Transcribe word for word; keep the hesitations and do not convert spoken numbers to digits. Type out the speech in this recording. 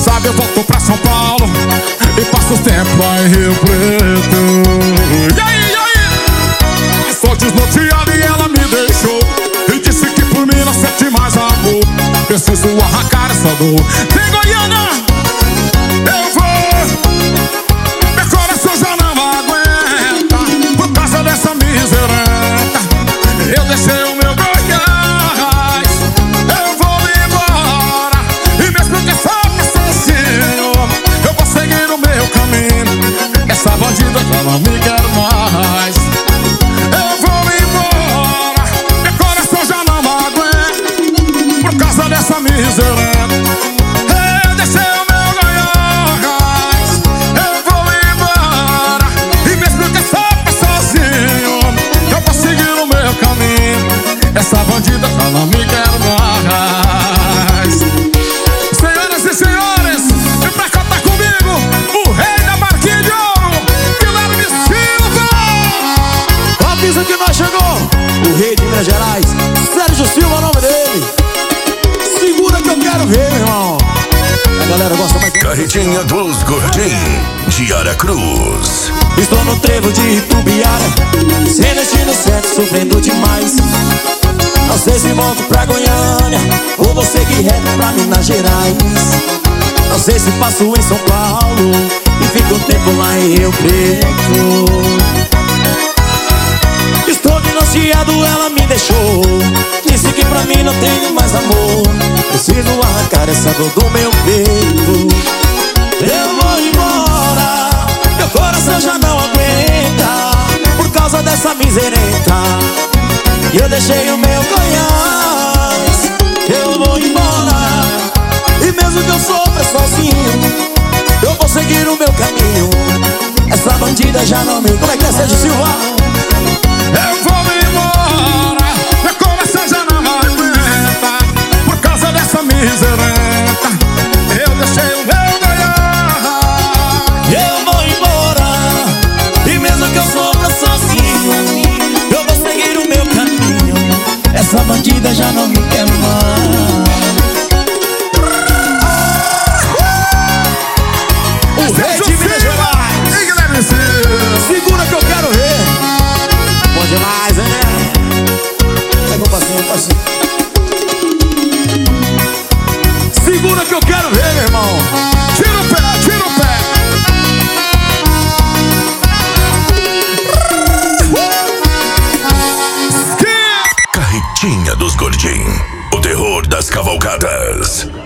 sabe, eu volto pra São Paulo e passo o tempo lá em Rio Preto. E aí, e aí? Estou desnorteado e ela me deixou e disse que por mim não sente mais amor. Preciso arrancar essa dor. Tem Goiânia, eu vou. Meu coração já não aguenta por causa dessa miserenta. Eu deixei o meu Goiás, eu vou embora. E mesmo que faça sozinho, eu vou seguir o meu caminho. Essa bandida já não me quer mais. Eu vou embora, meu coração já não aguenta por causa dessa miserenta. Eu deixei o meu Goiás, eu vou embora. E mesmo que faça sozinho, eu vou seguir o meu caminho. Essa bandida já não me quer mais. Senhoras e senhores, e pra cantar comigo, o rei da Marquinhos de Ouro, Guilherme Silva. Avisa que nós chegou, o rei de Minas Gerais, Sérgio Silva, é o nome dele. Segura que eu quero ver, meu irmão. A galera gosta mais. Carretinha dos Gordinhos de Aracruz. Estou no trevo de Itubiara, sem destino certo, sofrendo demais. Não sei se volto pra Goiânia ou vou seguir reto pra Minas Gerais. Não sei se passo em São Paulo e fico um tempo lá em Rio Preto. Estou divorciado, ela me deixou, disse que pra mim não tem mais amor. Preciso arrancar essa dor do meu peito. Eu vou embora, meu coração já não aguenta por causa dessa miserenta. E eu deixei o meu Goiás, eu vou embora. E mesmo que eu sofra sozinho, eu vou seguir o meu caminho. Essa bandida já não me... Como é que é, Sérgio Silva? Eu vou embora, meu coração já não aguenta por causa dessa miserenta. Eu deixei o meu Goiás, eu vou embora. E mesmo que eu sofra sozinho, eu vou seguir o meu caminho. Essa bandida já não me quer mais. O rei de Minas Gerais, segura que eu quero ver. Bom demais, hein? Pega um passinho, um passinho. Segura que eu quero ver, meu irmão. tira o pé, tira o pé. Carretinha dos Gordinhos, o terror das cavalgadas.